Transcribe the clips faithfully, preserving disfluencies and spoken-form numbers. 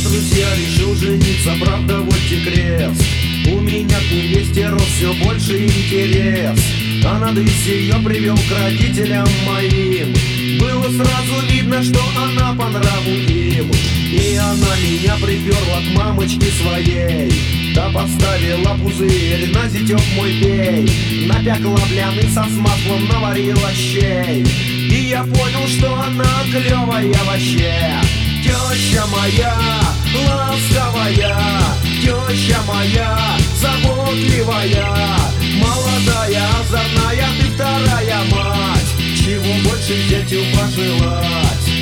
друзья, решил жениться, правда вот те крест. У меня к невесте рос все больше интерес. А на дысь ее привел к родителям моим. Было сразу видно, что она по нраву им. И она меня приперла к мамочке своей. Та поставила пузырь на зятек мой пей. Напекла бляныца с маслом, наварила щей. И я понял, что она клевая вообще. Теща моя ласковая, теща моя заботливая, молодая, озорная, ты вторая мать. Чего больше детям пожелать?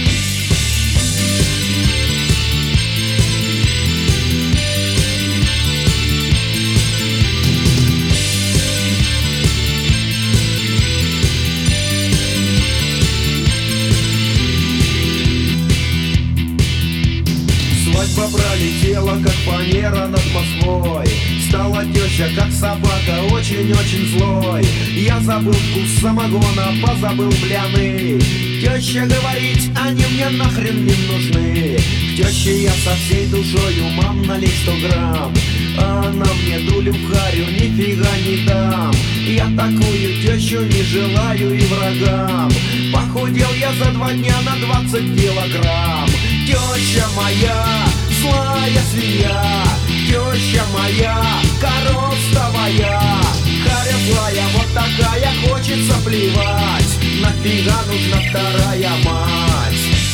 Свадьба пролетела, как фанера над Москвой. Стала теща, как собака, очень-очень злой. Я забыл вкус самогона, позабыл бляны. Теща говорит, они мне нахрен не нужны. К теще я со всей душою, мам, налей сто грамм. А она мне дулю в харю, нифига не дам. Я такую тещу не желаю и врагам. Похудел я за два дня на двадцать килограмм. Теща моя злая свинья, теща моя коростовая. Харя злая, вот такая, хочется плевать. Нафига нужна вторая мать?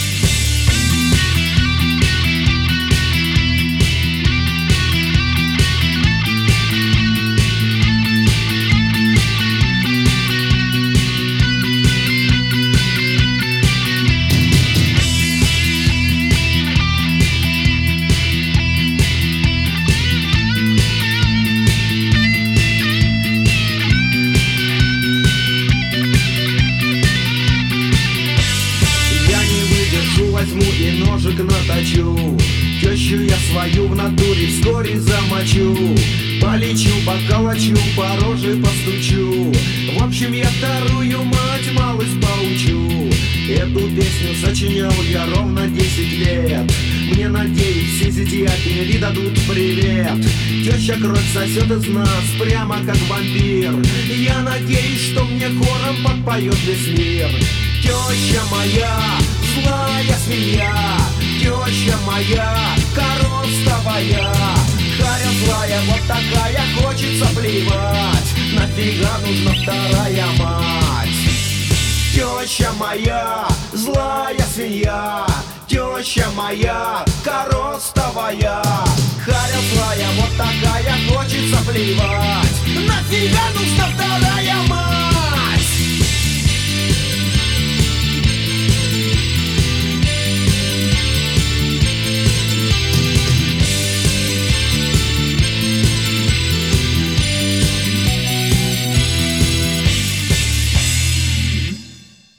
Возьму и ножик наточу. Тещу я свою в натуре вскоре замочу. Полечу, поколочу, по роже постучу. В общем, я вторую мать малость поучу. Эту песню сочинял я ровно десять лет. Мне, надеюсь, все зятья передадут привет. Теща кровь сосет из нас, прямо как вампир. Я надеюсь, что мне хором подпоет весь мир. Теща моя злая свинья, теща моя коростовая. Харя злая, вот такая, хочется плевать. Нафига нужна вторая мать? Теща моя злая свинья, теща моя коростовая. Харя злая, вот такая, хочется плевать. Нафига нужна вторая